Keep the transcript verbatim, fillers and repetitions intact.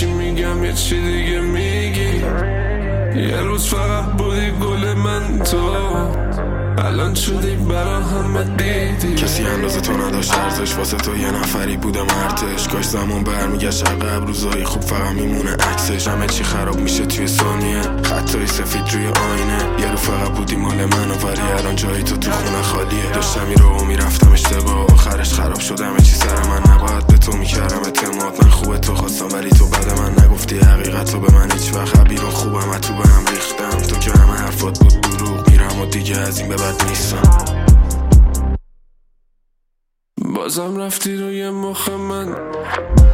میگم یه چی دیگه میگی. یه روز فقط بودی گل من تو، الان شدی برا همه دیدی. کسی اندازه تو نداشت ارزش، واسه تو یه نفری بودم ارتش. کاش زمان برمیگشت عقب، روزایی خوب فقط میمونه عکسش. همه چی خراب میشه توی ثانیه، خطای سفید روی آینه. یه رو فقط بودی مال من، ولی الان جایی تو تو خونه خالیه. داشتم میرو و میرفتم اشتباه، آخرش خراب شد همه چی سر من. نباید به تو میکردم اعتماد، من خوبه تو خواستم ولی تو بعد من نگفتی حقیقت رو به من هیچ وقت. بیرون خوبم تو به هم ریختم، تو که همه حرفات بود دروغ. میرم و دیگه از این به بعد نیستم. بازم رفتی روی مخ من،